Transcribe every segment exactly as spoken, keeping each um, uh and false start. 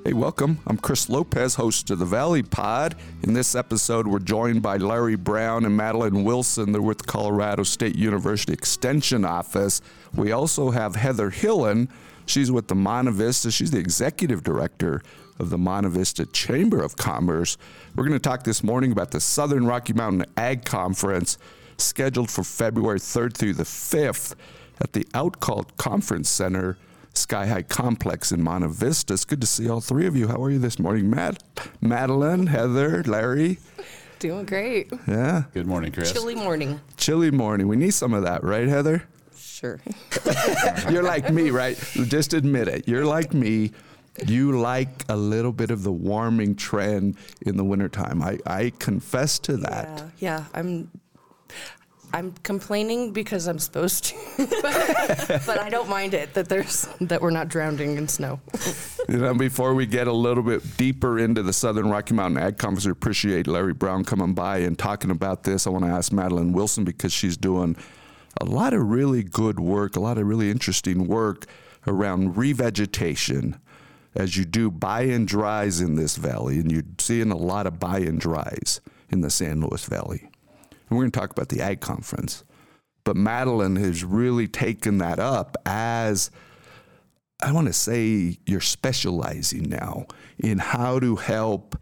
Hey, welcome. I'm Chris Lopez, host of the Valley Pod. In this episode, we're joined by Larry Brown and Madeline Wilson. They're with the Colorado State University Extension Office. We also have Heather Hillen. She's with the Monte Vista. She's the executive director of the Monte Vista Chamber of Commerce. We're going to talk this morning about the Southern Rocky Mountain Ag Conference, scheduled for February third through the fifth at the Outcall Conference Center, Sky High Complex in Monte Vista. It's good to see all three of you. How are you this morning, Matt, Madeline, Heather, Larry? Doing great. Yeah. Good morning, Chris. Chilly morning. Chilly morning. We need some of that, right, Heather? Sure. You're like me, right? Just admit it. You're like me. You like a little bit of the warming trend in the wintertime. I, I confess to that. Yeah, yeah, I'm I'm complaining because I'm supposed to, but, but I don't mind it that there's that we're not drowning in snow. You know, before we get a little bit deeper into the Southern Rocky Mountain Ag Conference, we appreciate Larry Brown coming by and talking about this. I want to ask Madeline Wilson, because she's doing a lot of really good work, a lot of really interesting work around revegetation, as you do buy and dries in this valley, and you're seeing a lot of buy and dries in the San Luis Valley. And we're going to talk about the Ag Conference. But Madeline has really taken that up as, I want to say, you're specializing now in how to help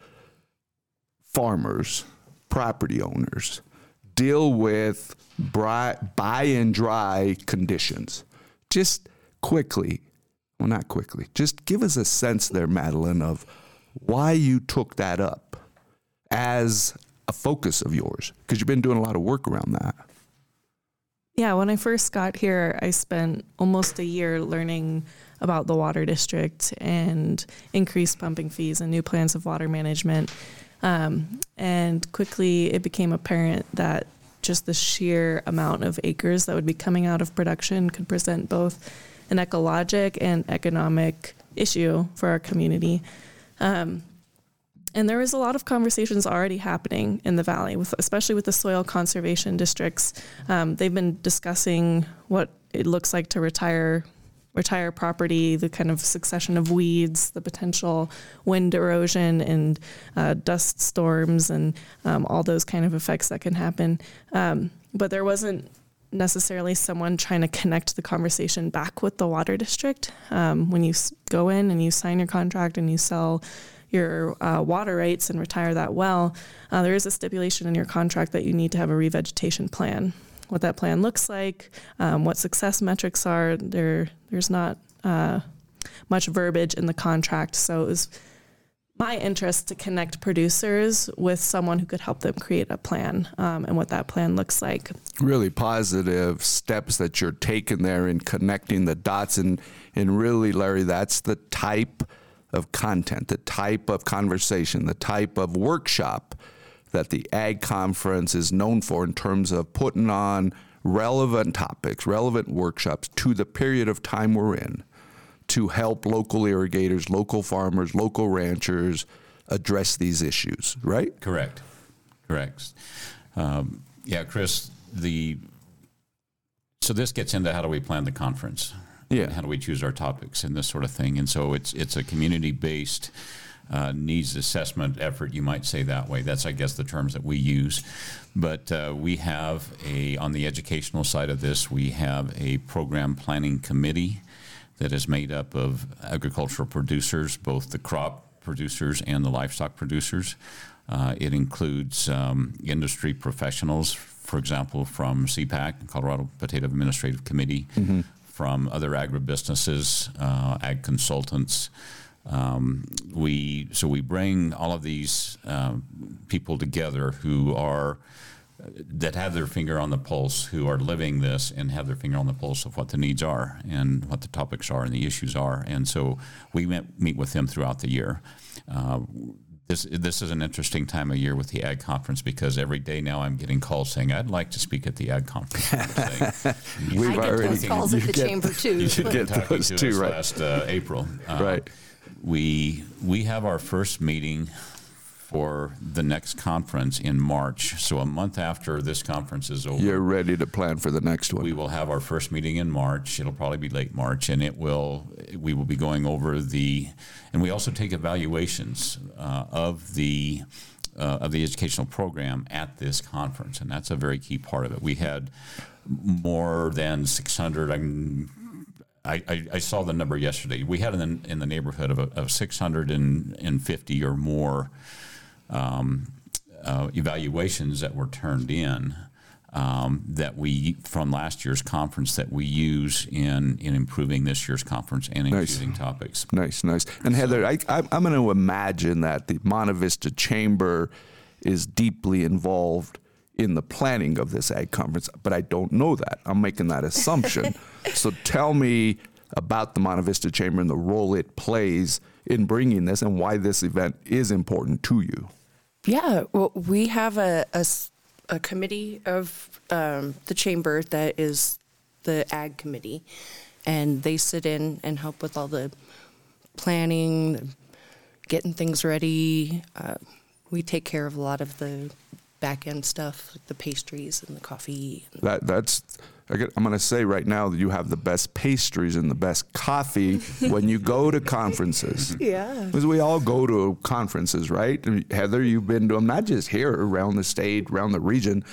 farmers, property owners, deal with buy and dry conditions. Just quickly, well, not quickly, just give us a sense there, Madeline, of why you took that up as a focus of yours, because you've been doing a lot of work around that. Yeah, when I first got here, I spent almost a year learning about the water district and increased pumping fees and new plans of water management. Um, and quickly it became apparent that just the sheer amount of acres that would be coming out of production could present both an ecologic and economic issue for our community. Um, and there was a lot of conversations already happening in the valley, with, especially with the soil conservation districts. Um, they've been discussing what it looks like to retire retire property, the kind of succession of weeds, the potential wind erosion and uh, dust storms, and um, all those kind of effects that can happen. Um, but there wasn't necessarily someone trying to connect the conversation back with the water district. Um, when you s- go in and you sign your contract and you sell your uh, water rights and retire that well, uh, there is a stipulation in your contract that you need to have a revegetation plan. What that plan looks like, um, what success metrics are, there there's not uh, much verbiage in the contract. So it was my interest to connect producers with someone who could help them create a plan, um, and what that plan looks like. Really positive steps that you're taking there in connecting the dots. And, and really, Larry, that's the type of content, the type of conversation, the type of workshop that the Ag Conference is known for, in terms of putting on relevant topics, relevant workshops to the period of time we're in, to help local irrigators, local farmers, local ranchers address these issues, right? Correct. Correct. Um, yeah, Chris, the so this gets into how do we plan the conference? Yeah. How do we choose our topics and this sort of thing? And so it's it's a community-based uh, needs assessment effort, you might say that way. That's, I guess, the terms that we use. But uh, we have a, on the educational side of this, we have a program planning committee that is made up of agricultural producers, both the crop producers and the livestock producers. Uh, it includes um, industry professionals, for example, from C PAC, Colorado Potato Administrative Committee, mm-hmm. from other agribusinesses, uh, ag consultants. Um, we so we bring all of these um, people together who are that have their finger on the pulse, who are living this and have their finger on the pulse of what the needs are and what the topics are and the issues are. And so we met, meet with them throughout the year. Uh, This this is an interesting time of year with the Ag Conference, because every day now I'm getting calls saying, I'd like to speak at the Ag Conference. We've I get already those calls at the get, chamber too. You should get those to too, us right? Last uh, April. Uh, right. We we have our first meeting for the next conference in March. So a month after this conference is over, You're ready to plan for the next one. we will have our first meeting in March. It'll probably be late March, and it will. We will be going over the, and we also take evaluations uh, of the uh, of the educational program at this conference, and that's a very key part of it. We had more than six hundred. I'm, I, I, I saw the number yesterday. We had in, in the neighborhood of, of six hundred fifty or more um, uh, evaluations that were turned in um, that we from last year's conference that we use in, in improving this year's conference and in Nice. choosing topics. Nice, nice. And Heather, I, I, I'm going to imagine that the Monte Vista Chamber is deeply involved in the planning of this ag conference, but I don't know that. I'm making that assumption. So tell me about the Monte Vista Chamber and the role it plays in bringing this and why this event is important to you. Yeah, well, we have a, a s- a committee of um, the chamber that is the ag committee, and they sit in and help with all the planning, getting things ready. Uh, we take care of a lot of the back end stuff, like the pastries and the coffee. That that's I get, I'm going to say right now that you have the best pastries and the best coffee when you go to conferences. Yeah. Because we all go to conferences, right? Heather, you've been to them, not just here, around the state, around the region.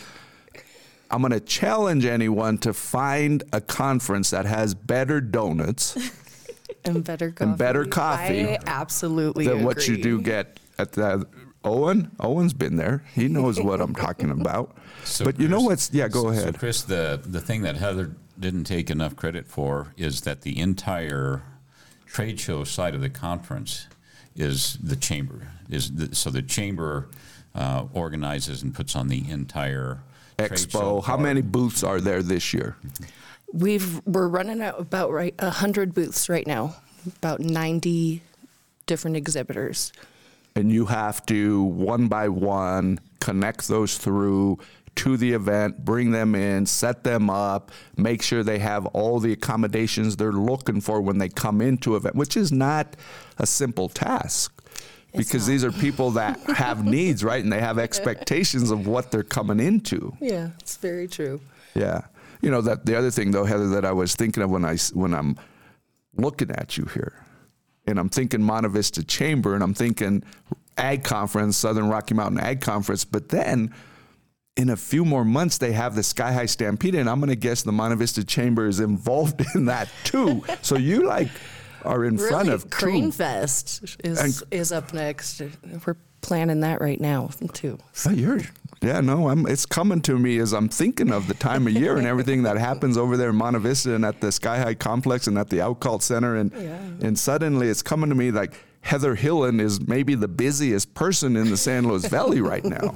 I'm going to challenge anyone to find a conference that has better donuts And better coffee. And better coffee I absolutely than agree. what you do get at the Owen. Owen's been there. He knows what I'm talking about. So but you know Chris- what's, yeah, go so- ahead. So Chris, the, the thing that Heather didn't take enough credit for is that the entire trade show side of the conference is the chamber. Is the, so the chamber uh, organizes and puts on the entire trade show Expo. How part. many booths are there this year? We've we're running out about right a hundred booths right now, about ninety different exhibitors. And you have to, one by one, connect those through to the event, bring them in, set them up, make sure they have all the accommodations they're looking for when they come into event, which is not a simple task. Because not. these are people that have needs, right? And they have expectations of what they're coming into. Yeah, it's very true. Yeah. You know, that the other thing, though, Heather, that I was thinking of when, I, s- when I'm looking at you here, and I'm thinking Monte Vista Chamber, and I'm thinking Ag Conference, Southern Rocky Mountain Ag Conference, but then in a few more months, they have the Sky High Stampede, and I'm going to guess the Monte Vista Chamber is involved in that, too. So you, like, are in front Really, of Crane two. Fest is And- is up next. We're planning that right now too. Oh, you're, yeah, no, I'm, it's coming to me as I'm thinking of the time of year and everything that happens over there in Monte Vista and at the Sky High Complex and at the Outcall Center. And, Yeah. and suddenly it's coming to me like Heather Hillen is maybe the busiest person in the San Luis Valley right now.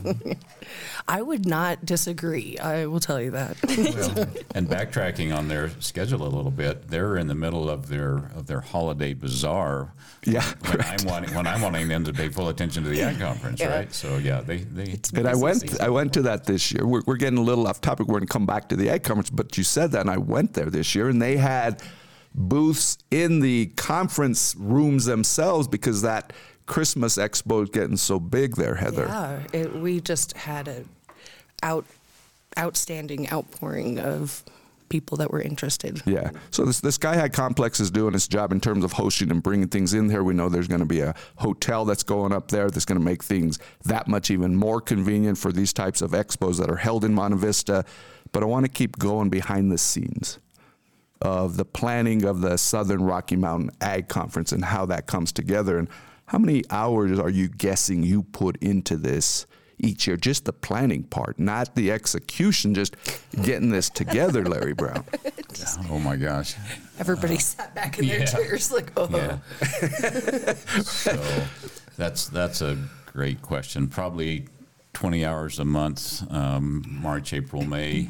I would not disagree. I will tell you that. Well, and backtracking on their schedule a little bit, they're in the middle of their of their holiday bazaar. Yeah, when I'm wanting when I'm wanting them to pay full attention to the ag conference, Yeah. right? So yeah, they they. And I went, I went to that this year. We're, we're getting a little off topic. We're going to come back to the Ag Conference, but you said that, and I went there this year, and they had booths in the conference rooms themselves because that Christmas expo is getting so big there, Heather. Yeah, it, we just had a out outstanding outpouring of people that were interested. Yeah. So this, the Sky High Complex is doing its job in terms of hosting and bringing things in there. We know there's going to be a hotel that's going up there that's going to make things that much even more convenient for these types of expos that are held in Monte Vista. But I want to keep going behind the scenes of the planning of the Southern Rocky Mountain Ag Conference and how that comes together. And how many hours are you guessing you put into this each year? Just the planning part, not the execution, just getting this together, Larry Brown. Oh my gosh. Everybody sat back in their Yeah. chairs like, oh. Yeah. So that's that's a great question. Probably twenty hours a month, um, March, April, May.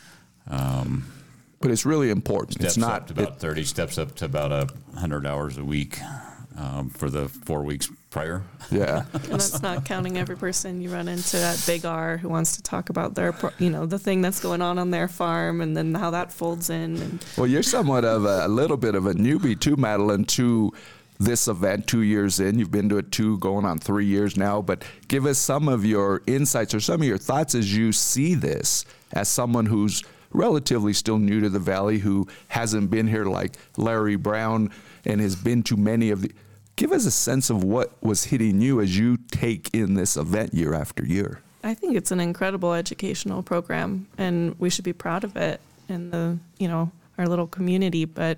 But it's really important. Steps It's not up to about thirty. Steps up to about a hundred hours a week um, for the four weeks prior. it- yeah. And that's not counting every person you run into at Big R who wants to talk about their, pro- you know, the thing that's going on on their farm and then how that folds in. And Well, you're somewhat of a, a little bit of a newbie too, Madeline, to this event two years in. You've been to it two, going on three years now. But give us some of your insights or some of your thoughts as you see this as someone who's relatively still new to the Valley, who hasn't been here like Larry Brown and has been to many of the. Give us a sense of what was hitting you as you take in this event year after year. I think it's an incredible educational program, and we should be proud of it in the, you know, our little community. But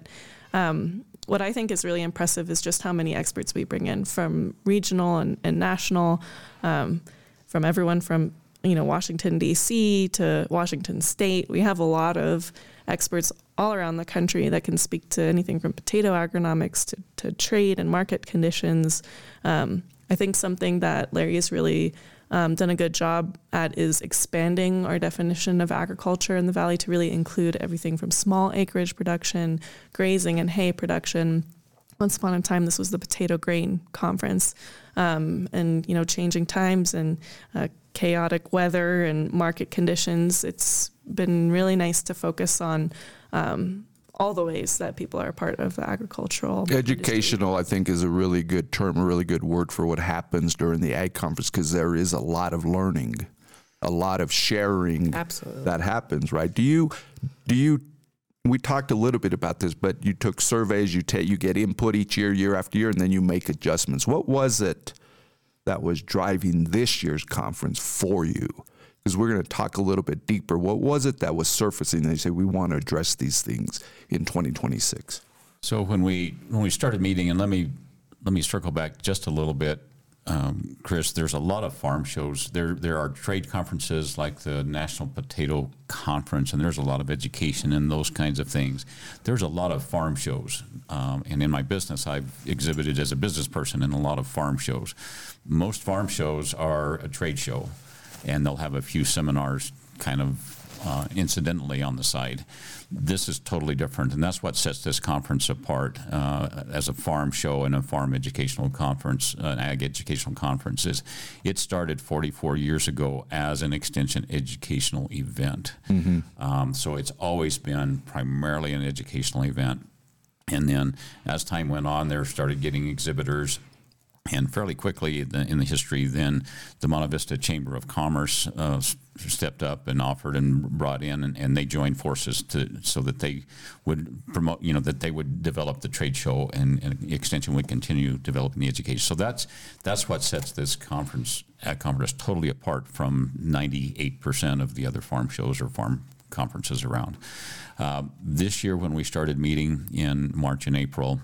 um, what I think is really impressive is just how many experts we bring in from regional and, and national, um, from everyone from, you know, Washington, D C to Washington State. We have a lot of experts all around the country that can speak to anything from potato agronomics to, to trade and market conditions. Um, I think something that Larry has really um, done a good job at is expanding our definition of agriculture in the Valley to really include everything from small acreage production, grazing, and hay production. Once upon a time, this was the potato grain conference, um, and, you know, changing times and uh, chaotic weather and market conditions. It's been really nice to focus on um, all the ways that people are a part of the agricultural Educational, industry. I think, is a really good term, a really good word for what happens during the Ag Conference, because there is a lot of learning, a lot of sharing Absolutely. that happens, right? Do you, do you, we talked a little bit about this, but you took surveys, you take, you get input each year, year after year, and then you make adjustments. What was it that was driving this year's conference for you? Because we're going to talk a little bit deeper. What was it that was surfacing? They say we want to address these things in twenty twenty-six. So when we when we started meeting, and let me let me circle back just a little bit, um, Chris. There's a lot of farm shows. There there are trade conferences like the National Potato Conference, and there's a lot of education and those kinds of things. There's a lot of farm shows, um, and in my business, I've exhibited as a business person in a lot of farm shows. Most farm shows are a trade show, and they'll have a few seminars kind of uh, incidentally on the side. This is totally different, and that's what sets this conference apart uh, as a farm show and a farm educational conference, an ag educational conference. Is it started forty-four years ago as an extension educational event. Mm-hmm. Um, so it's always been primarily an educational event. And then as time went on, there started getting exhibitors. And fairly quickly in the, in the history, then the Monte Vista Chamber of Commerce uh, stepped up and offered and brought in, and, and they joined forces to so that they would promote, you know, that they would develop the trade show, and, and the extension would continue developing the education. So that's that's what sets this conference at conference totally apart from ninety-eight percent of the other farm shows or farm conferences around. Uh, this year, when we started meeting in March and April.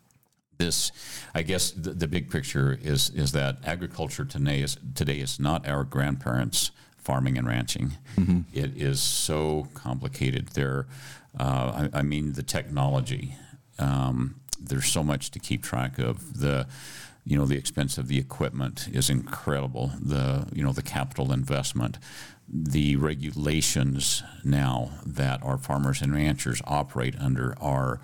This, I guess, the, the big picture is is that agriculture today is today is not our grandparents' farming and ranching. Mm-hmm. It is so complicated. There, uh, I, I mean, the technology. Um, there's so much to keep track of. The, you know, the expense of the equipment is incredible. The, you know, the capital investment. The regulations now that our farmers and ranchers operate under are.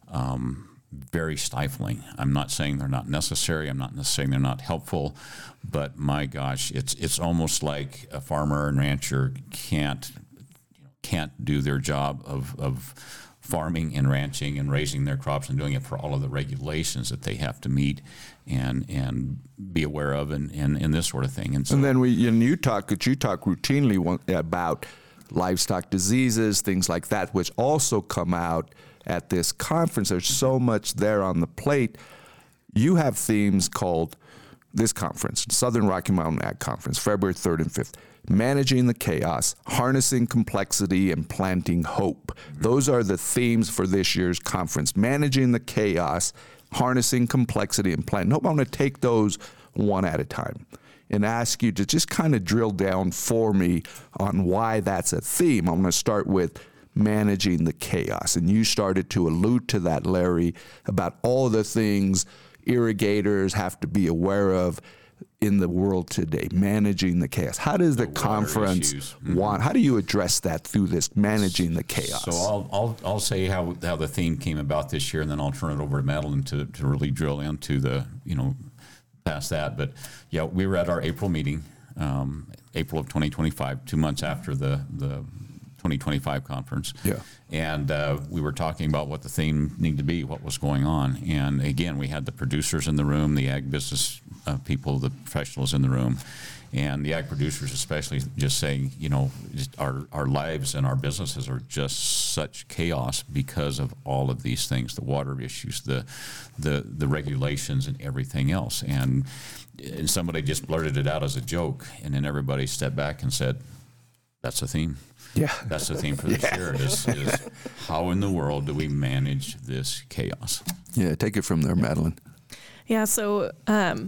Um, very stifling. I'm not saying they're not necessary. I'm not saying they're not helpful, but my gosh, it's it's almost like a farmer and rancher can't you know, can't do their job of of farming and ranching and raising their crops and doing it for all of the regulations that they have to meet and and be aware of and and, and this sort of thing. And, so, and then we and you talk you talk routinely about livestock diseases, things like that, which also come out at this conference. There's so much there on the plate. You have themes called this conference, Southern Rocky Mountain Ag Conference, February third and fifth, Managing the Chaos, Harnessing Complexity, and Planting Hope. Those are the themes for this year's conference. Managing the Chaos, Harnessing Complexity, and Planting Hope. I'm going to take those one at a time and ask you to just kind of drill down for me on why that's a theme. I'm going to start with managing the chaos. And you started to allude to that, Larry, about all the things irrigators have to be aware of in the world today, managing the chaos. How does the, the conference mm-hmm. want, how do you address that through this managing the chaos? So I'll, I'll, I'll say how, how the theme came about this year, and then I'll turn it over to Madeline to, to really drill into the, you know, past that. But yeah, we were at our April meeting, um, April of twenty twenty-five, two months after the, the twenty twenty-five conference. Yeah. And uh, we were talking about what the theme needed to be, what was going on. And again, we had the producers in the room, the ag business uh, people, the professionals in the room, and the ag producers especially just saying, you know, just our, our lives and our businesses are just such chaos because of all of these things, the water issues, the the, the regulations and everything else. And, and somebody just blurted it out as a joke, and then everybody stepped back and said, that's the theme. Yeah. That's the theme for this Yeah. year is, is how in the world do we manage this chaos? Yeah, take it from there, Madeline. Yeah, so, um,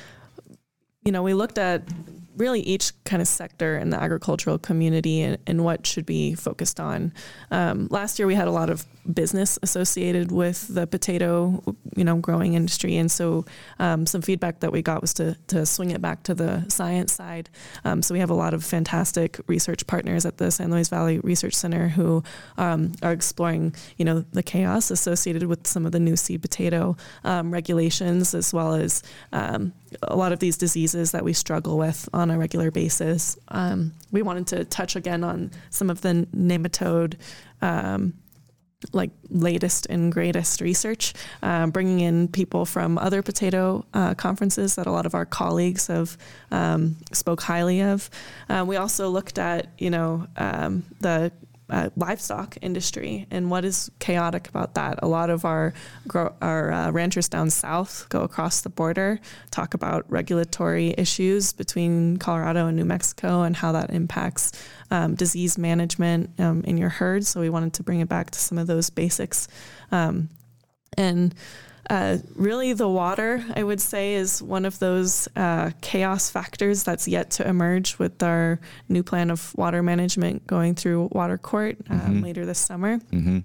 you know, we looked at really each kind of sector in the agricultural community and, and what should be focused on. Um, last year we had a lot of business associated with the potato, you know, growing industry. And so um, some feedback that we got was to, to swing it back to the science side. Um, so we have a lot of fantastic research partners at the San Luis Valley Research Center who um, are exploring, you know, the chaos associated with some of the new seed potato um, regulations, as well as um, a lot of these diseases that we struggle with on a regular basis. Um, we wanted to touch again on some of the nematode um, like latest and greatest research, uh, bringing in people from other potato uh, conferences that a lot of our colleagues have um, spoke highly of. Uh, we also looked at, you know, um, the uh, livestock industry and what is chaotic about that. A lot of our gro- our uh, ranchers down south go across the border, talk about regulatory issues between Colorado and New Mexico and how that impacts um, disease management um, in your herd. So we wanted to bring it back to some of those basics. Um, and Uh, really, the water, I would say, is one of those uh, chaos factors that's yet to emerge with our new plan of water management going through Water Court um, mm-hmm. later this summer. Mm-hmm.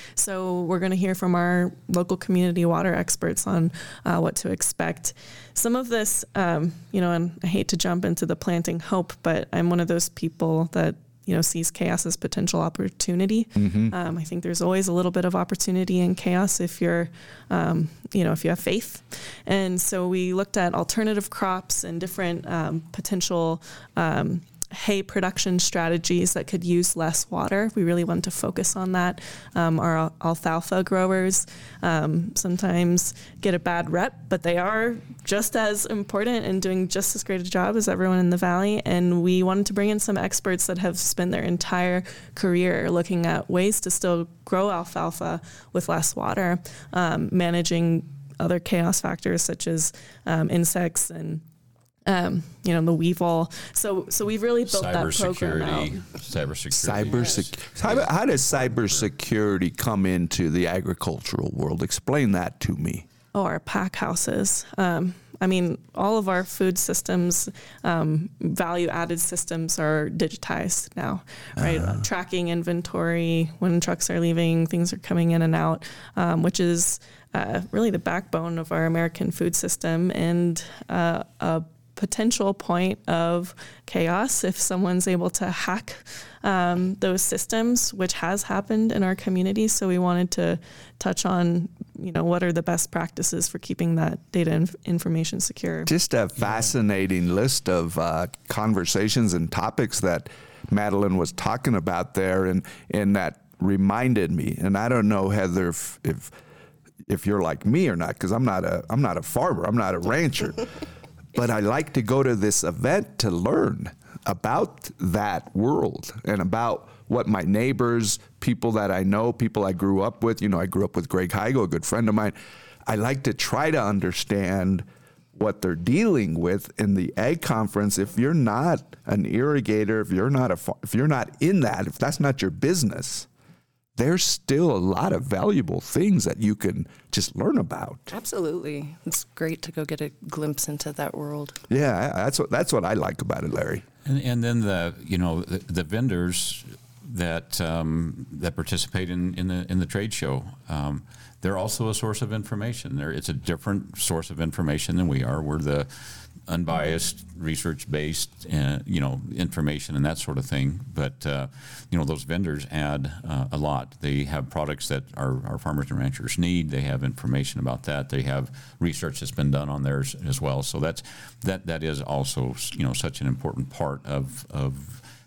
So we're going to hear from our local community water experts on uh, what to expect. Some of this, um, you know, and I hate to jump into the planting hope, but I'm one of those people that you know, sees chaos as potential opportunity. Mm-hmm. Um, I think there's always a little bit of opportunity in chaos if you're, um, you know, if you have faith. And so we looked at alternative crops and different um, potential um, hay production strategies that could use less water. We really wanted to focus on that. Um, our alfalfa growers um, sometimes get a bad rep, but they are just as important and doing just as great a job as everyone in the valley. And we wanted to bring in some experts that have spent their entire career looking at ways to still grow alfalfa with less water, um, managing other chaos factors such as um, insects and Um, you know, the weevil. So, so we've really built that program out. Cybersecurity. Cybersecurity. How, how does cybersecurity come into the agricultural world? Explain that to me. Oh, our pack houses. Um, I mean, all of our food systems, um, value-added systems are digitized now, right? Uh. Tracking inventory, when trucks are leaving, things are coming in and out, um, which is uh, really the backbone of our American food system and uh, a potential point of chaos if someone's able to hack um, those systems, which has happened in our community. So we wanted to touch on, you know, what are the best practices for keeping that data inf- information secure. Just a fascinating yeah. list of uh, conversations and topics that Madeline was talking about there, and and that reminded me. And I don't know, Heather, if if, if you're like me or not, because I'm not a I'm not a farmer, I'm not a rancher. But I like to go to this event to learn about that world and about what my neighbors, people that I know, people I grew up with. You know, I grew up with Greg Heigl, a good friend of mine. I like to try to understand what they're dealing with in the ag conference. If you're not an irrigator, if you're not a, if you're not in that, if that's not your business, there's still a lot of valuable things that you can just learn about. Absolutely. It's great to go get a glimpse into that world. Yeah, that's what that's what I like about it, Larry. And, and then the you know the, the vendors that um, that participate in, in the in the trade show, um, they're also a source of information. They're, it's a different source of information than we are. We're the unbiased, research-based, uh, you know, information and that sort of thing. But, uh, you know, those vendors add uh, a lot. They have products that our, our farmers and ranchers need. They have information about that. They have research that's been done on theirs as well. So that's that that is also, you know, such an important part of of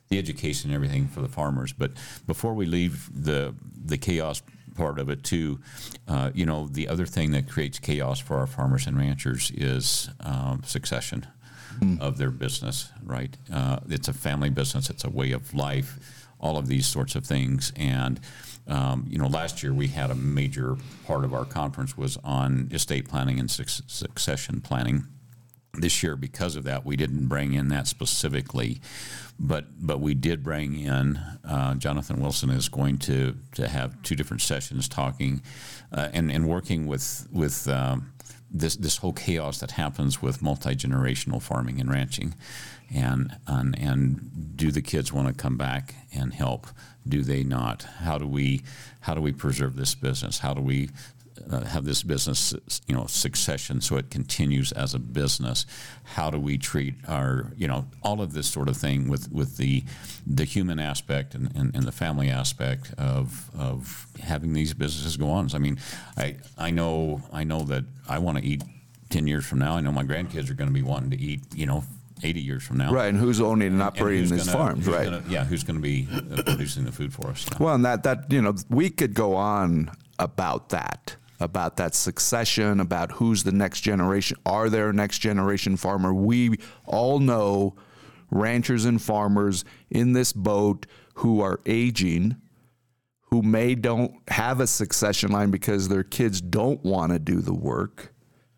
the education and everything for the farmers. But before we leave the the chaos part of it too, uh, you know, the other thing that creates chaos for our farmers and ranchers is um, succession mm. of their business, right? Uh, it's a family business. It's a way of life, all of these sorts of things. And, um, you know, last year we had a major part of our conference was on estate planning and su- succession planning. This year, because of that, we didn't bring in that specifically, but but we did bring in, uh, Jonathan Wilson is going to, to have two different sessions talking uh, and, and working with with um, this this whole chaos that happens with multi-generational farming and ranching. And, and, and do the kids want to come back and help? Do they not? How do we how do we preserve this business? How do we Uh, have this business, you know, succession so it continues as a business? How do we treat our, you know, all of this sort of thing with, with the the human aspect and, and, and the family aspect of of having these businesses go on? So, I mean, I I know I know that I want to eat ten years from now. I know my grandkids are going to be wanting to eat, you know, eighty years from now. Right, and who's owning and operating these gonna, farms, right? Gonna, yeah, who's going to be uh, producing the food for us? So. Well, and that, that, you know, we could go on about that. about that succession, about who's the next generation. Are there a next generation farmer? We all know ranchers and farmers in this boat who are aging, who may don't have a succession line because their kids don't want to do the work,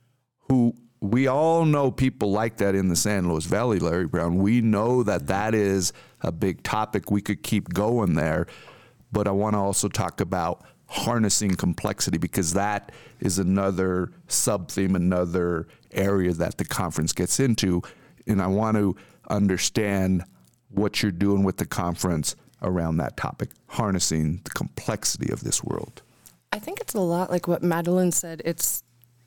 who we all know people like that in the San Luis Valley, Larry Brown. We know that that is a big topic. We could keep going there, but I want to also talk about harnessing complexity, because that is another sub-theme, another area that the conference gets into. And I want to understand what you're doing with the conference around that topic, harnessing the complexity of this world. I think it's a lot like what Madeline said. It's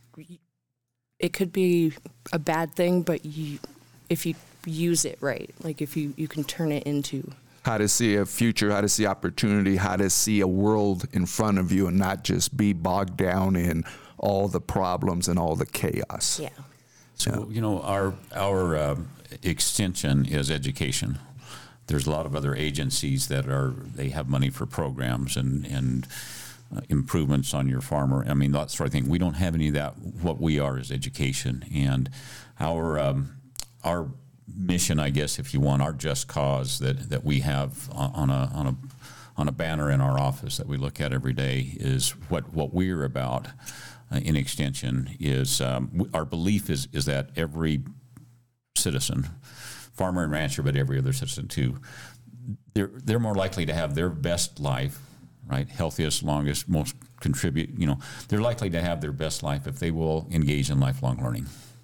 it could be a bad thing, but you, if you use it right, like if you, you can turn it into how to see a future, how to see opportunity, how to see a world in front of you and not just be bogged down in all the problems and all the chaos. Yeah. So, yeah. you know, our our uh, extension is education. There's a lot of other agencies that are, they have money for programs and, and uh, improvements on your farmer. I mean, that sort of thing. We don't have any of that. What we are is education. And our um, our mission, I guess, if you want, our just cause that, that we have on a on a on a banner in our office that we look at every day is what, what we're about uh, in Extension is um, w- our belief is is that every citizen, farmer and rancher, but every other citizen too, they're they're more likely to have their best life, right? Healthiest, longest, most contribute. You know, they're likely to have their best life if they will engage in lifelong learning.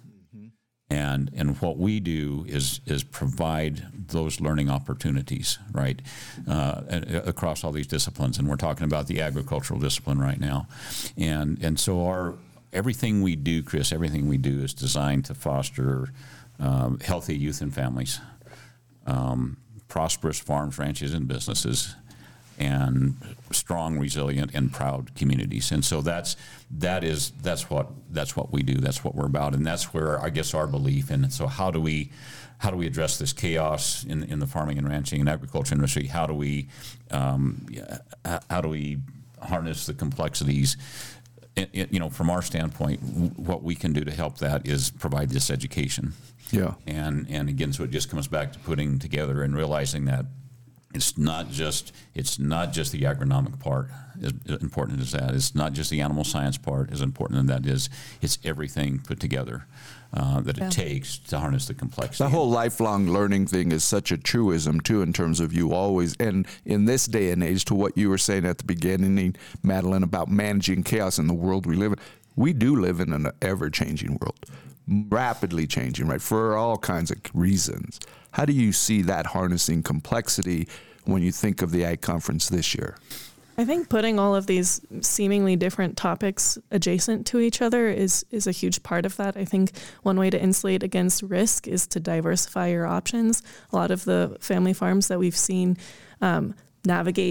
And and what we do is is provide those learning opportunities, right, uh, across all these disciplines. And we're talking about the agricultural discipline right now. And and so our everything we do, Chris, everything we do is designed to foster um, healthy youth and families, um, prosperous farms, ranches, and businesses, and strong, resilient, and proud communities. And so that's that is that's what that's what we do. That's what we're about, and that's where I guess our belief. And so how do we how do we address this chaos in in the farming and ranching and agriculture industry? How do we um, how do we harness the complexities? It, it, you know, from our standpoint, what we can do to help that is provide this education. Yeah. And and again, so it just comes back to putting together and realizing that It's not just it's not just the agronomic part as important as that. It's not just the animal science part as important as that is. It's everything put together uh, that yeah. it takes to harness the complexity. The whole lifelong learning thing is such a truism too, in terms of you always, and in this day and age, to what you were saying at the beginning, Madeline, about managing chaos in the world we live in. We do live in an ever-changing world, rapidly changing, right, for all kinds of reasons. How do you see that harnessing complexity when you think of the Ag Conference this year? I think putting all of these seemingly different topics adjacent to each other is, is a huge part of that. I think one way to insulate against risk is to diversify your options. A lot of the family farms that we've seen um, navigate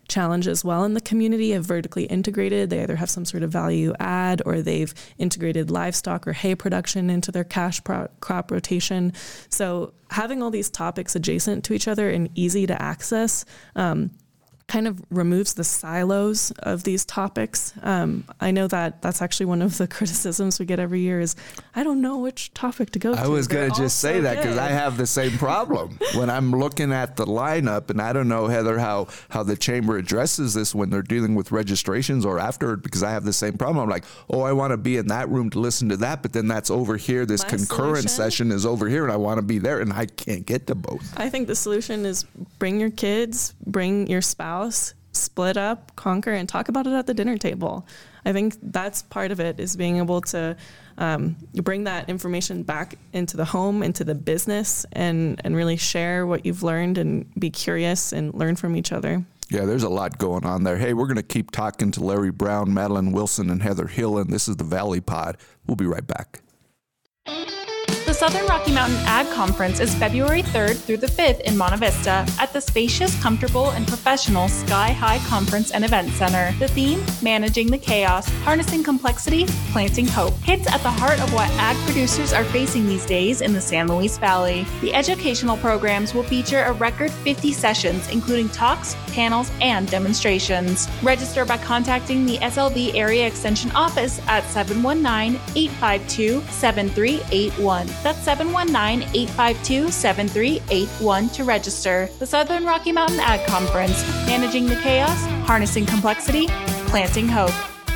challenge as well in the community of vertically integrated. They either have some sort of value add or they've integrated livestock or hay production into their cash pro- crop rotation. So having all these topics adjacent to each other and easy to access um, kind of removes the silos of these topics. Um, I know that that's actually one of the criticisms we get every year is, I don't know which topic to go to. I was They're going to just all say so that because good. I have the same problem when I'm looking at the lineup, and I don't know, Heather, how, how the chamber addresses this when they're dealing with registrations or afterward, because I have the same problem. I'm like, oh, I want to be in that room to listen to that, but then that's over here. This My concurrent solution? session is over here, and I want to be there, and I can't get to both. I think the solution is bring your kids, bring your spouse, split up, conquer, and talk about it at the dinner table. I think that's part of it, is being able to um, bring that information back into the home, into the business, and, and really share what you've learned and be curious and learn from each other. Yeah, there's a lot going on there. Hey, we're going to keep talking to Larry Brown, Madeline Wilson, and Heather Hill, and this is the Valley Pod. We'll be right back. The Southern Rocky Mountain Ag Conference is February third through the fifth in Monte Vista at the spacious, comfortable, and professional Sky High Conference and Event Center. The theme, Managing the Chaos, Harnessing Complexity, Planting Hope, hits at the heart of what ag producers are facing these days in the San Luis Valley. The educational programs will feature a record fifty sessions, including talks, panels, and demonstrations. Register by contacting the S L V Area Extension Office at seven one nine, eight five two, seven three eight one. That's seven one nine, eight five two, seven three eight one to register. The Southern Rocky Mountain Ag Conference, Managing the Chaos, Harnessing Complexity, Planting Hope.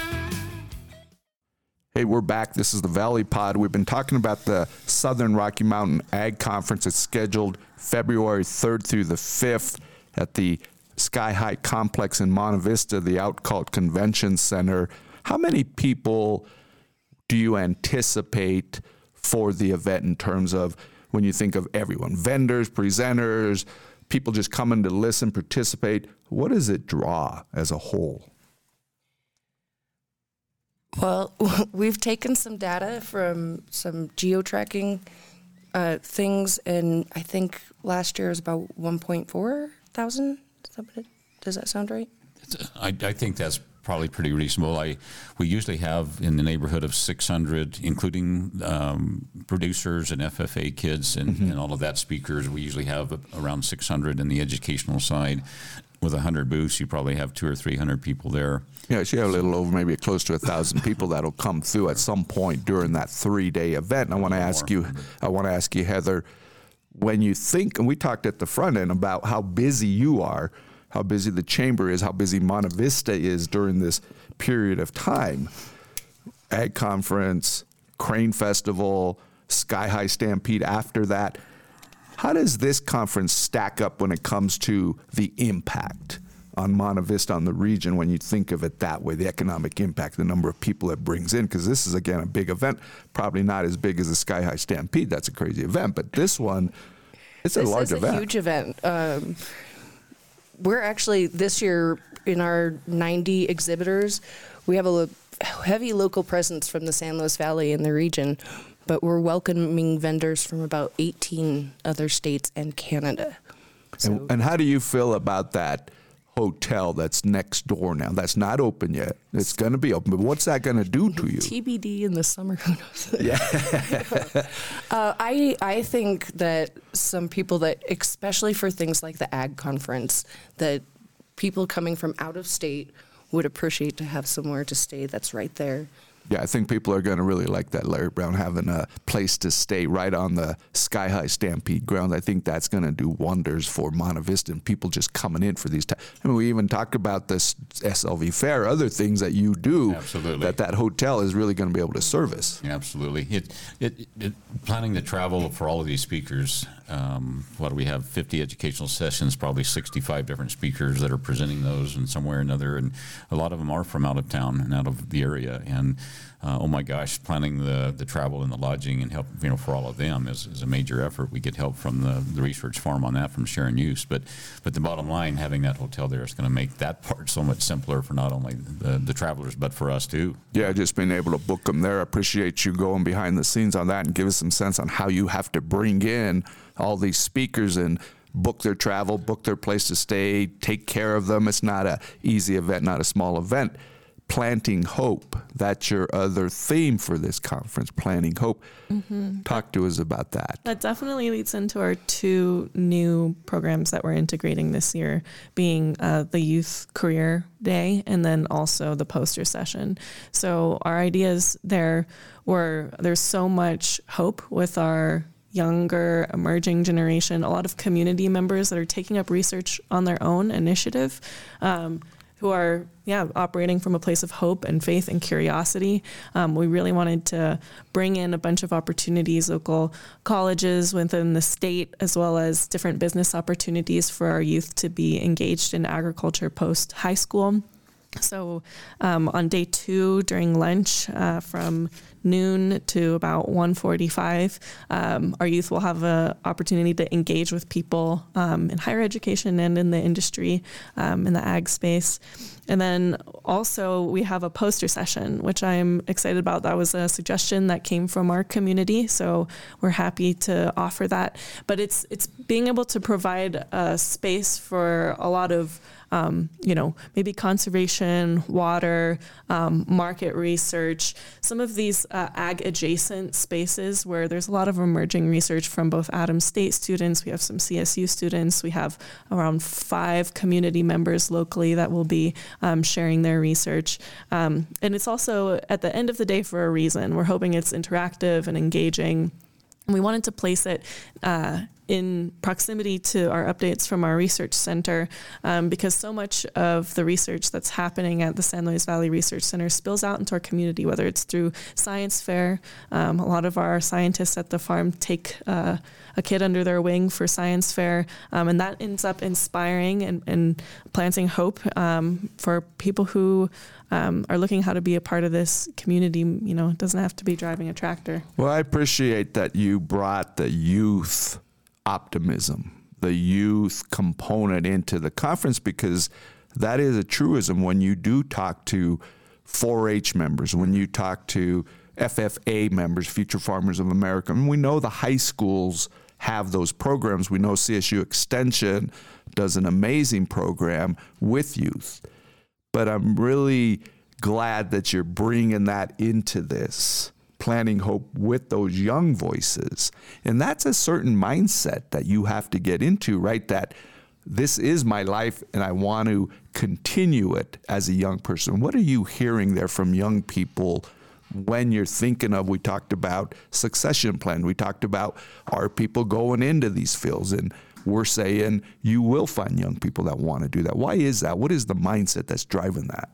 Hey, we're back. This is the Valley Pod. We've been talking about the Southern Rocky Mountain Ag Conference. It's scheduled February third through the fifth at the Sky High Complex in Monte Vista, the Outcalt Convention Center. How many people do you anticipate for the event in terms of when you think of everyone, vendors, presenters, people just coming to listen, participate? What does it draw as a whole? Well, we've taken some data from some geo-tracking uh, things, and I think last year was about one point four thousand. Is that what it, does that sound right? I, I think that's probably pretty reasonable. I we usually have in the neighborhood of six hundred, including um, producers and F F A kids and, mm-hmm. and all of that speakers. We usually have around six hundred in the educational side. With one hundred booths, you probably have two or three hundred people there. Yeah, so you have a little over, maybe close to a thousand people that'll come through at some point during that three-day event. And I want to ask you, I want to ask you, Heather, when you think, and we talked at the front end about how busy you are, how busy the chamber is, how busy Monte Vista is during this period of time. Ag Conference, Crane Festival, Sky High Stampede after that. How does this conference stack up when it comes to the impact on Monte Vista, on the region, when you think of it that way, the economic impact, the number of people it brings in? Because this is, again, a big event, probably not as big as the Sky High Stampede. That's a crazy event. But this one, it's a this large is event. a huge event. Um, we're actually, this year, in our ninety exhibitors, we have a lo- heavy local presence from the San Luis Valley and the region, but we're welcoming vendors from about eighteen other states and Canada. So, And, and how do you feel about that hotel that's next door now? That's not open yet. It's going to be open, but what's that going to do to you? T B D in the summer, who knows? Yeah. uh, I I think that some people that, especially for things like the Ag Conference, that people coming from out of state would appreciate to have somewhere to stay that's right there. Yeah, I think people are going to really like that, Larry Brown, having a place to stay right on the Sky High Stampede grounds. I think that's going to do wonders for Monte Vista and people just coming in for these. T- I mean, we even talked about this S L V Fair, other things that you do. Absolutely. That that hotel is really going to be able to service. Absolutely. It, it, it, planning the travel for all of these speakers, um, what do we have, fifty educational sessions, probably sixty-five different speakers that are presenting those in some way or another, and a lot of them are from out of town and out of the area. And Uh, oh my gosh, planning the, the travel and the lodging and help, you know, for all of them is, is a major effort. We get help from the, the research farm on that from Sharon Use, but but the bottom line, having that hotel there is going to make that part so much simpler for not only the, the travelers but for us too. Yeah, just being able to book them there. I appreciate you going behind the scenes on that and give us some sense on how you have to bring in all these speakers and book their travel, book their place to stay, take care of them. It's not an easy event, not a small event. Planting Hope, that's your other theme for this conference, Planting Hope. Mm-hmm. Talk to us about that. That definitely leads into our two new programs that we're integrating this year, being uh, the Youth Career Day and then also the poster session. So our ideas there were, there's so much hope with our younger emerging generation, a lot of community members that are taking up research on their own initiative, um, who are, yeah, operating from a place of hope and faith and curiosity. Um, we really wanted to bring in a bunch of opportunities, local colleges within the state, as well as different business opportunities for our youth to be engaged in agriculture post high school. So um, on day two during lunch uh, from noon to about one forty-five, um, our youth will have an opportunity to engage with people um, in higher education and in the industry, um, in the ag space. And then also we have a poster session, which I'm excited about. That was a suggestion that came from our community, so we're happy to offer that. But it's it's being able to provide a space for a lot of Um, you know, maybe conservation, water, um, market research, some of these uh, ag adjacent spaces where there's a lot of emerging research from both Adams State students. We have some C S U students. We have around five community members locally that will be um, sharing their research. Um, and it's also at the end of the day for a reason. We're hoping it's interactive and engaging. And we wanted to place it uh, in proximity to our updates from our research center, um, because so much of the research that's happening at the San Luis Valley Research Center spills out into our community, whether it's through science fair. Um, a lot of our scientists at the farm take uh, a kid under their wing for science fair, um, and that ends up inspiring and, and planting hope um, for people who Um, are looking how to be a part of this community. You know, it doesn't have to be driving a tractor. Well, I appreciate that you brought the youth optimism, the youth component into the conference, because that is a truism when you do talk to four H members, when you talk to F F A members, Future Farmers of America. And we know the high schools have those programs. We know C S U Extension does an amazing program with youth. But I'm really glad that you're bringing that into this, Planting Hope with those young voices. And that's a certain mindset that you have to get into, right? That this is my life and I want to continue it as a young person. What are you hearing there from young people when you're thinking of, we talked about succession plan, we talked about, are people going into these fields? And we're saying you will find young people that want to do that. Why is that? What is the mindset that's driving that?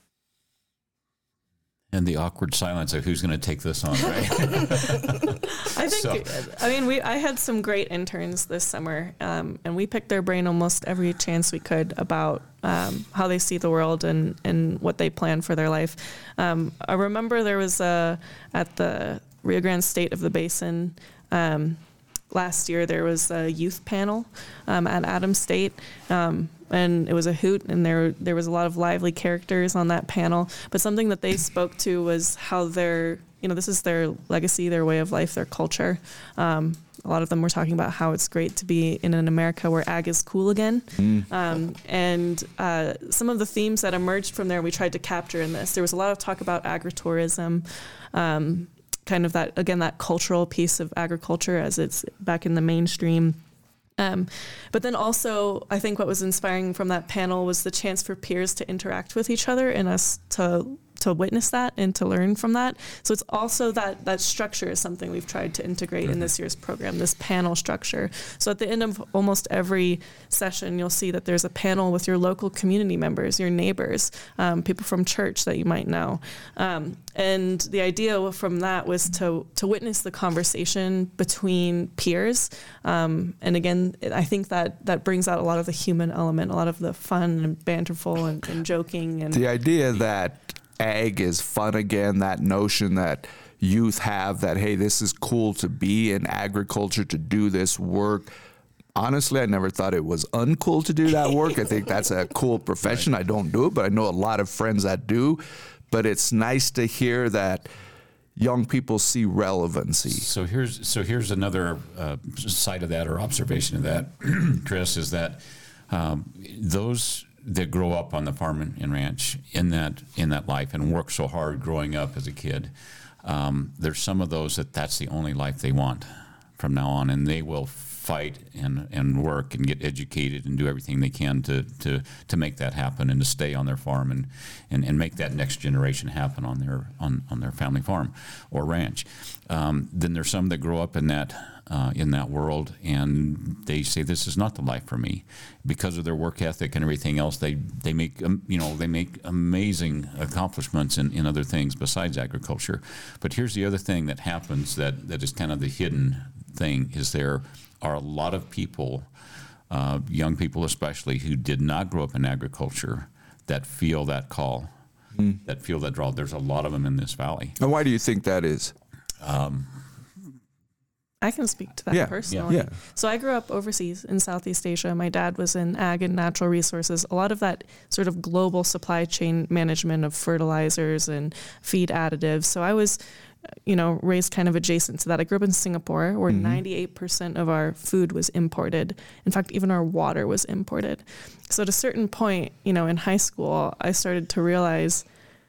And the awkward silence of who's going to take this on, right? I think, so. I mean, we I had some great interns this summer, um, and we picked their brain almost every chance we could about um, how they see the world and, and what they plan for their life. Um, I remember there was a, at the Rio Grande State of the Basin, um, last year there was a youth panel um, at Adams State, um, and it was a hoot, and there there was a lot of lively characters on that panel. But something that they spoke to was how their, you know, this is their legacy, their way of life, their culture. Um, a lot of them were talking about how it's great to be in an America where ag is cool again. Mm. Um, and uh, some of the themes that emerged from there we tried to capture in this. There was a lot of talk about agritourism, um, kind of that, again, that cultural piece of agriculture as it's back in the mainstream. Um, but then also, I think what was inspiring from that panel was the chance for peers to interact with each other and us to to witness that and to learn from that. So it's also that that structure is something we've tried to integrate mm-hmm. in this year's program, this panel structure. So at the end of almost every session, you'll see that there's a panel with your local community members, your neighbors, um, people from church that you might know. Um, and the idea from that was to to witness the conversation between peers. Um, and again, I think that that brings out a lot of the human element, a lot of the fun and banterful and, and joking. And the idea that ag is fun again, that notion that youth have that, hey, this is cool to be in agriculture, to do this work. Honestly, I never thought it was uncool to do that work. I think that's a cool profession. I don't do it, but I know a lot of friends that do. But it's nice to hear that young people see relevancy? So here's so here's another uh, side of that or observation of that, Chris, is that um, those that grow up on the farm and, and ranch in that in that life and work so hard growing up as a kid, um, there's some of those that that's the only life they want from now on, and they will fight and, and work and get educated and do everything they can to, to, to make that happen and to stay on their farm and, and, and make that next generation happen on their on, on their family farm or ranch. Um, then there's some that grow up in that uh, in that world and they say this is not the life for me because of their work ethic and everything else. They they make um, you know they make amazing accomplishments in, in other things besides agriculture. But here's the other thing that happens that, that is kind of the hidden thing is there are a lot of people, uh, young people especially, who did not grow up in agriculture that feel that call, mm. that feel that draw. There's a lot of them in this valley. And why do you think that is? Um, I can speak to that yeah, personally. Yeah. So I grew up overseas in Southeast Asia. My dad was in ag and natural resources. A lot of that sort of global supply chain management of fertilizers and feed additives. So I was, you know, raised kind of adjacent to that. I grew up in Singapore where mm-hmm. ninety-eight percent of our food was imported. In fact, even our water was imported. So at a certain point, you know, in high school, I started to realize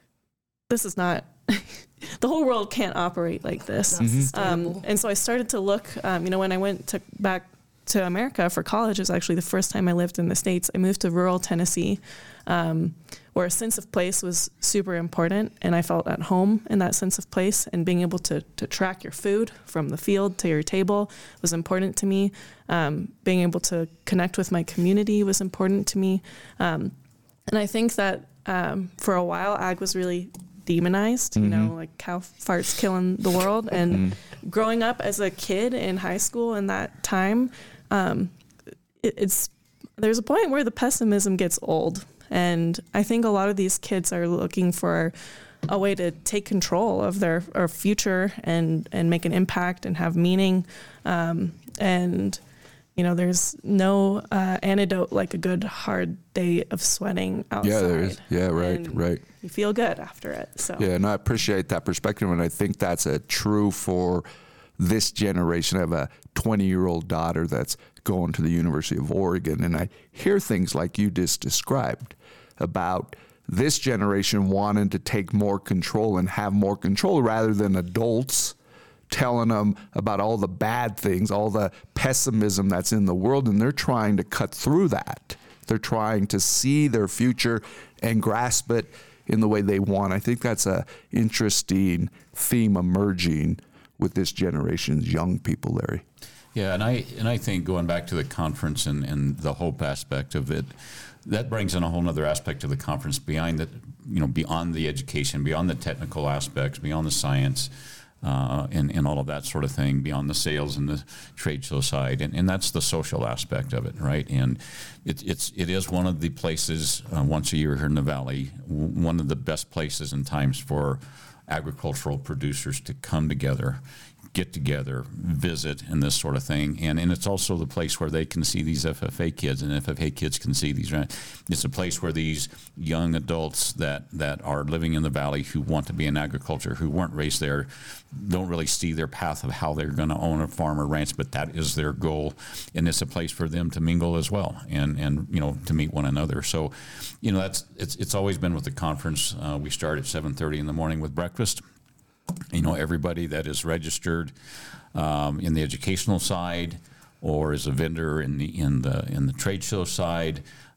this is not, the whole world can't operate like this. Mm-hmm. Um, and so I started to look, um, you know, when I went to back to America for college, it was actually the first time I lived in the States. I moved to rural Tennessee, um, where a sense of place was super important, and I felt at home in that sense of place, and being able to to track your food from the field to your table was important to me. Um, being able to connect with my community was important to me. Um, and I think that um, for a while, ag was really demonized, mm-hmm. you know, like cow farts killing the world. And mm-hmm. growing up as a kid in high school in that time, um, it, it's there's a point where the pessimism gets old. And I think a lot of these kids are looking for a way to take control of their, their future and, and make an impact and have meaning. Um, and, you know, there's no uh, antidote like a good hard day of sweating outside. Yeah, there is. Yeah, right, and right. You feel good after it. So yeah, and I appreciate that perspective, and I think that's a true for this generation. I have a twenty-year-old daughter that's going to the University of Oregon, and I hear things like you just described about this generation wanting to take more control and have more control rather than adults telling them about all the bad things, all the pessimism that's in the world, and they're trying to cut through that. They're trying to see their future and grasp it in the way they want. I think that's an interesting theme emerging with this generation's young people, Larry. Yeah, and I and I think going back to the conference and, and the hope aspect of it, that brings in a whole other aspect of the conference beyond the, you know, beyond the education, beyond the technical aspects, beyond the science, uh, and, and all of that sort of thing, beyond the sales and the trade show side, and, and that's the social aspect of it, right? And it, it's it is one of the places uh, once a year here in the Valley, w- one of the best places and times for agricultural producers to come together, get together, visit, and this sort of thing. And and it's also the place where they can see these F F A kids, and F F A kids can see these. Right? It's a place where these young adults that, that are living in the Valley who want to be in agriculture, who weren't raised there, don't really see their path of how they're going to own a farm or ranch, but that is their goal. And it's a place for them to mingle as well and, and you know, to meet one another. So, you know, that's it's it's always been with the conference. Uh, we start at seven thirty in the morning with breakfast. You know, everybody that is registered um, in the educational side or as a vendor in the in the in the trade show side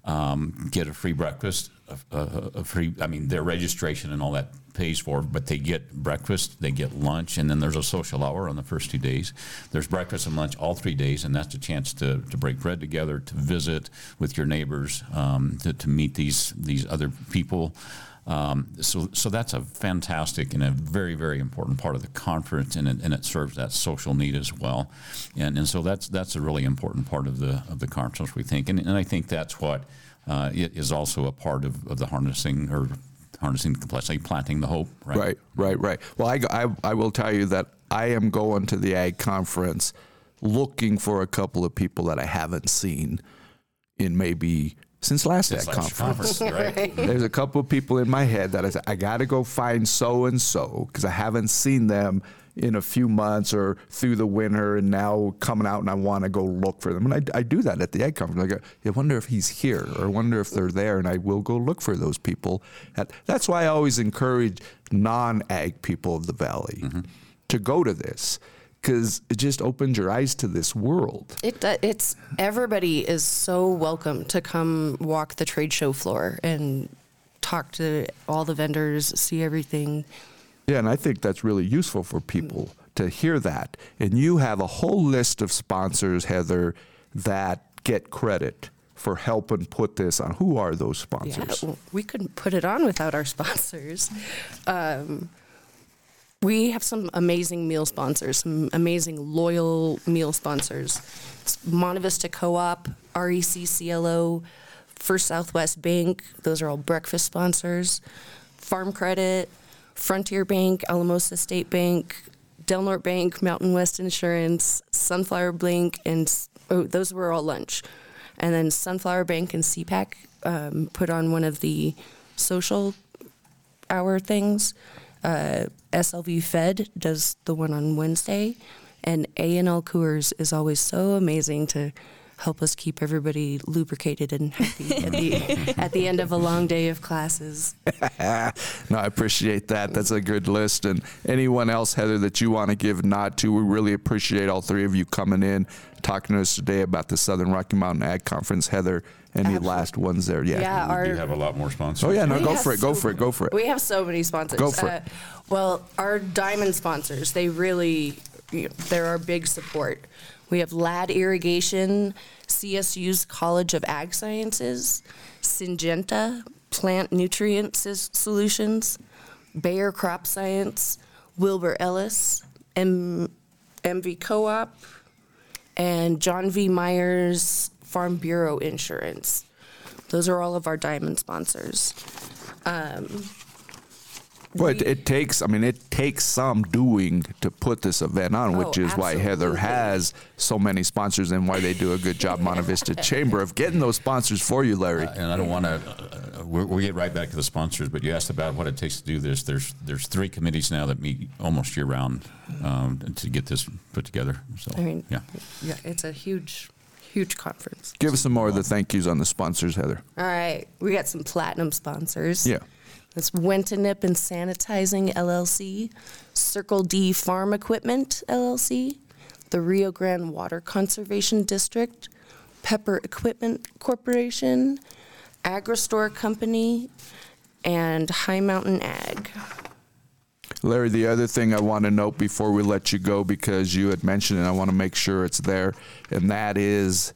um, get a free breakfast, a, a, a free. I mean, their registration and all that pays for, but they get breakfast, they get lunch, and then there's a social hour on the first two days. There's breakfast and lunch all three days, and that's a chance to, to break bread together, to visit with your neighbors, um, to, to meet these these other people. Um, so, so that's a fantastic and a very, very important part of the conference, and it, and it serves that social need as well. And and so that's that's a really important part of the of the conference, we think, and, and I think that's what uh, it is also a part of, of the harnessing or harnessing the complexity, planting the hope. Right, right, right, right. Well, I, I I will tell you that I am going to the Ag Conference looking for a couple of people that I haven't seen in maybe since last Since ag last conference. conference, right? There's a couple of people in my head that I said, I got to go find so-and-so because I haven't seen them in a few months or through the winter and now coming out and I want to go look for them. And I, I do that at the ag conference. I go, I wonder if he's here or I wonder if they're there, and I will go look for those people. At, that's why I always encourage non-ag people of the Valley mm-hmm. to go to this, because it just opens your eyes to this world. It uh, it's everybody is so welcome to come walk the trade show floor and talk to all the vendors, see everything. Yeah, and I think that's really useful for people to hear that. And you have a whole list of sponsors, Heather, that get credit for helping put this on. Who are those sponsors? Yeah, well, we couldn't put it on without our sponsors. Um, we have some amazing meal sponsors, some amazing loyal meal sponsors. It's Monte Vista Co-op, R E C C L O, First Southwest Bank. Those are all breakfast sponsors. Farm Credit, Frontier Bank, Alamosa State Bank, Del Norte Bank, Mountain West Insurance, Sunflower Bank, and oh, those were all lunch. And then Sunflower Bank and C PAC um, put on one of the social hour things. Uh, S L V Fed does the one on Wednesday, and A and L Coors is always so amazing to help us keep everybody lubricated and happy at the, at the end of a long day of classes. No, I appreciate that. That's a good list. And anyone else, Heather, that you want to give a nod to, we really appreciate all three of you coming in, talking to us today about the Southern Rocky Mountain Ag Conference. Heather, any Absolutely. last ones there? Yeah. Yeah, We our, do have a lot more sponsors. Oh, yeah, no, We go have for it, go so- for it, go for it. We have so many sponsors. Go for uh, it. Well, our diamond sponsors, they really, you know, they're our big support. We have Ladd Irrigation, C S U's College of Ag Sciences, Syngenta, Plant Nutrient Sys- Solutions, Bayer Crop Science, Wilbur Ellis, M- MV Co-op, and John V. Myers Farm Bureau Insurance. Those are all of our diamond sponsors. Um, Well, it, it takes, I mean, it takes some doing to put this event on, which Oh, is why Heather absolutely. has so many sponsors and why they do a good job, Monte Vista Chamber, of getting those sponsors for you, Larry. Uh, and I don't want to, uh, we'll get right back to the sponsors, but you asked about what it takes to do this. There's there's three committees now that meet almost year round um, to get this put together. So, I mean, yeah. yeah, it's a huge, huge conference. Give us some more of the thank yous on the sponsors, Heather. All right, we got some platinum sponsors. Yeah. That's Wentenip and Sanitizing L L C, Circle D Farm Equipment L L C, the Rio Grande Water Conservation District, Pepper Equipment Corporation, AgriStore Company, and High Mountain Ag. Larry, the other thing I want to note before we let you go, because you had mentioned it, I want to make sure it's there, and that is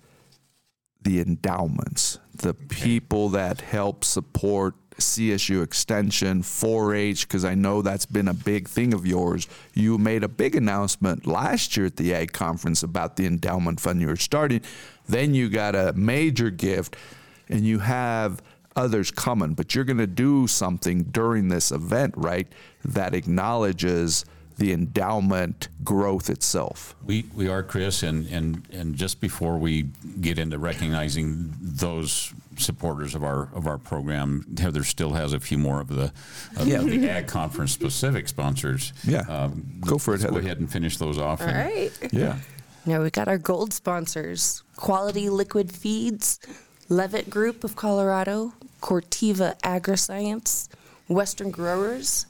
the endowments, the people that help support C S U Extension, four H, because I know that's been a big thing of yours. You made a big announcement last year at the Ag Conference about the endowment fund you were starting. Then you got a major gift, and you have others coming, but you're going to do something during this event, right, that acknowledges the endowment growth itself. We we are, Chris, and, and, and just before we get into recognizing those supporters of our of our program, Heather still has a few more of the of Yeah. the Ag Conference specific sponsors. Yeah. Um, Go for it, let's Heather. Go ahead and finish those off. All and- right. Yeah. Now we got our gold sponsors: Quality Liquid Feeds, Levitt Group of Colorado, Corteva Agriscience, Western Growers,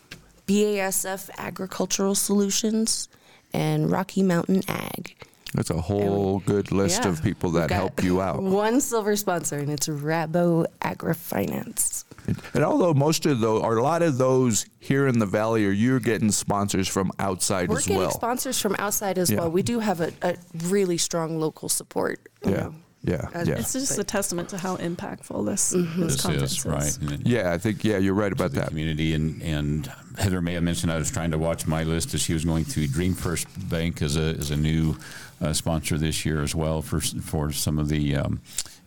B A S F Agricultural Solutions, and Rocky Mountain Ag. That's a whole good list Yeah. of people We've that got help you out. One silver sponsor, and it's Rabo Agrifinance. And although most of those, or a lot of those here in the Valley, are you getting sponsors from outside We're as getting well? sponsors from outside as Yeah. well. We do have a, a really strong local support. you Yeah. know. Yeah. As- Yeah. It's just a testament to how impactful this, Mm-hmm. this This conference is right. And it- Yeah, I think, yeah, you're right about the that. community, and, and Heather may have mentioned I was trying to watch my list as she was going through. Dream First Bank is a is a new uh, sponsor this year as well for for some of the um,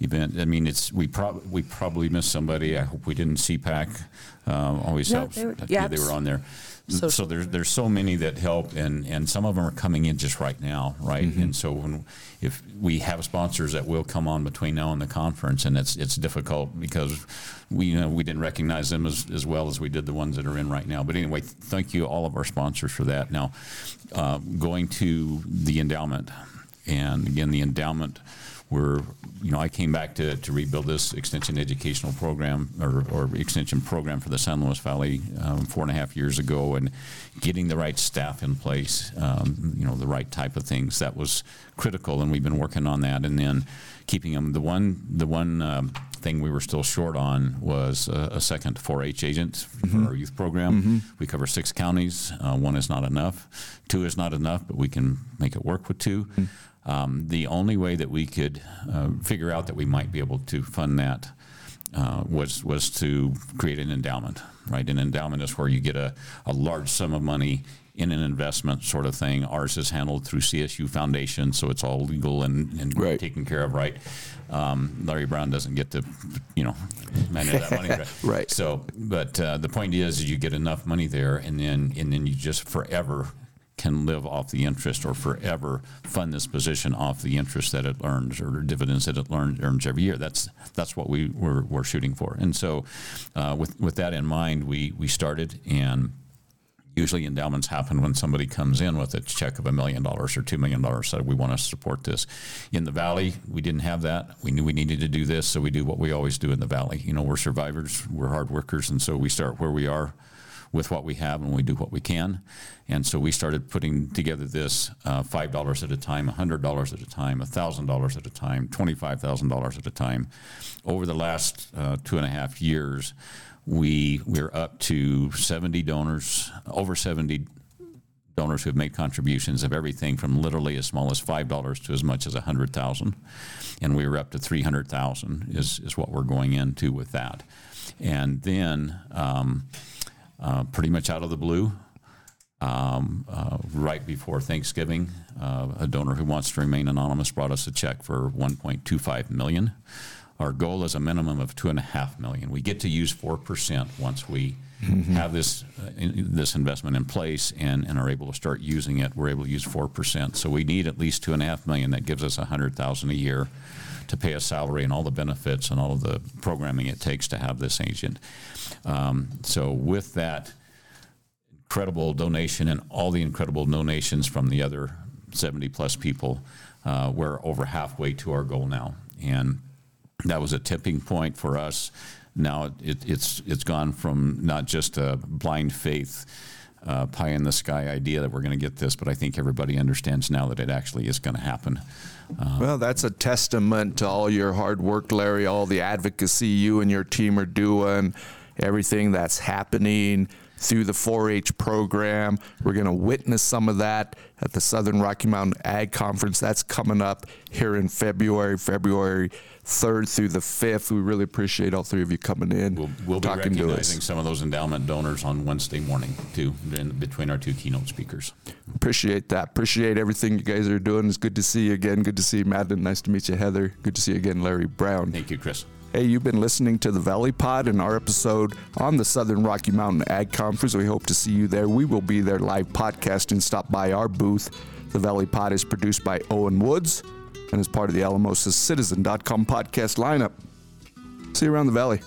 event. I mean, it's we probably we probably missed somebody. I hope we didn't. C PAC um, always No, helps. they were- Yeah, yeah, they were on there. So- So there's there's so many that help, and, and some of them are coming in just right now, right? Mm-hmm. And so when if we have sponsors that will come on between now and the conference, and it's it's difficult because we you know we didn't recognize them as, as well as we did the ones that are in right now. But anyway, thank you all of our sponsors for that. Now, uh, going to the endowment, and again the endowment. We're, you know, I came back to, to rebuild this extension educational program or, or extension program for the San Luis Valley um, four and a half years ago, and getting the right staff in place, um, you know, the right type of things. That was critical, and we've been working on that. And then keeping them. The one, the one um, thing we were still short on was a, a second four H agent Mm-hmm. for our youth program. Mm-hmm. We cover six counties. Uh, one is not enough. Two is not enough, but we can make it work with two. Mm-hmm. Um, the only way that we could uh, figure out that we might be able to fund that uh, was was to create an endowment, right? An endowment is where you get a, a large sum of money in an investment sort of thing. Ours is handled through C S U Foundation, so it's all legal and, and Right. taken care of, right? Um, Larry Brown doesn't get to, you know, manage that money, right? Right. So, but uh, the point is, is you get enough money there, and then and then you just forever can live off the interest, or forever fund this position off the interest that it earns, or dividends that it earns, earns every year. That's that's what we were, were shooting for. And so uh, with with that in mind, we we started, and usually endowments happen when somebody comes in with a check of a million dollars or two million dollars, so we want to support this. In the Valley, we didn't have that. We knew we needed to do this, so we do what we always do in the Valley. You know, we're survivors, we're hard workers, and so we start where we are with what we have, and we do what we can. And so we started putting together this uh, five dollars at a time, one hundred dollars at a time, one thousand dollars at a time, twenty-five thousand dollars at a time. Over the last uh, two and a half years, we, we're up to seventy donors, over seventy donors who have made contributions of everything from literally as small as five dollars to as much as one hundred thousand dollars. And we were up to three hundred thousand dollars is, is what we're going into with that. And then um, uh, pretty much out of the blue, um, uh, right before Thanksgiving, uh, a donor who wants to remain anonymous brought us a check for one point two five million dollars. Our goal is a minimum of two and a half million. We get to use four percent once we mm-hmm. have this uh, in, this investment in place and, and are able to start using it. We're able to use four percent. So we need at least two and a half million. That gives us a hundred thousand a year to pay a salary and all the benefits and all of the programming it takes to have this agent. Um, so with that incredible donation and all the incredible donations from the other seventy plus people, uh, we're over halfway to our goal now. And that was a tipping point for us. Now it, it's it's gone from not just a blind faith, uh, pie in the sky idea that we're going to get this, but I think everybody understands now that it actually is going to happen. Uh, Well, that's a testament to all your hard work, Larry, all the advocacy you and your team are doing, everything that's happening through the four H program. We're going to witness some of that at the Southern Rocky Mountain Ag Conference. That's coming up here in February, February third through the fifth. We really appreciate all three of you coming in, We'll, we'll be talking to recognizing us. some of those endowment donors on Wednesday morning, too, in between our two keynote speakers. Appreciate that. Appreciate everything you guys are doing. It's good to see you again. Good to see you, Madeline. Nice to meet you, Heather. Good to see you again, Larry Brown. Thank you, Chris. Hey, you've been listening to the Valley Pod and our episode on the Southern Rocky Mountain Ag Conference. We hope to see you there. We will be there live podcasting. Stop by our booth. The Valley Pod is produced by Owen Woods and is part of the Alamosa Citizen dot com podcast lineup. See you around the valley.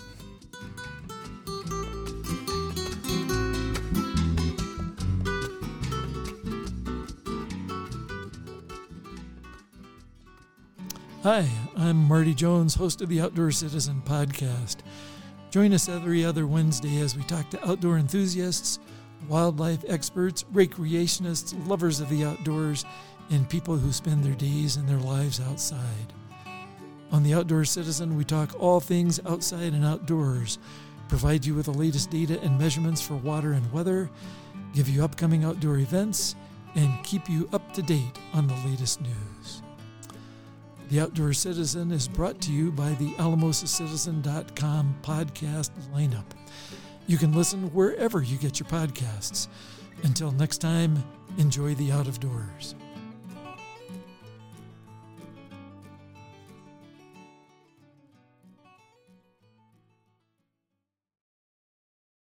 Hi, I'm Marty Jones, host of the Outdoor Citizen podcast. Join us every other Wednesday as we talk to outdoor enthusiasts, wildlife experts, recreationists, lovers of the outdoors, and people who spend their days and their lives outside. On the Outdoor Citizen, we talk all things outside and outdoors, provide you with the latest data and measurements for water and weather, give you upcoming outdoor events, and keep you up to date on the latest news. The Outdoor Citizen is brought to you by the Alamosa Citizen dot com podcast lineup. You can listen wherever you get your podcasts. Until next time, enjoy the out of doors.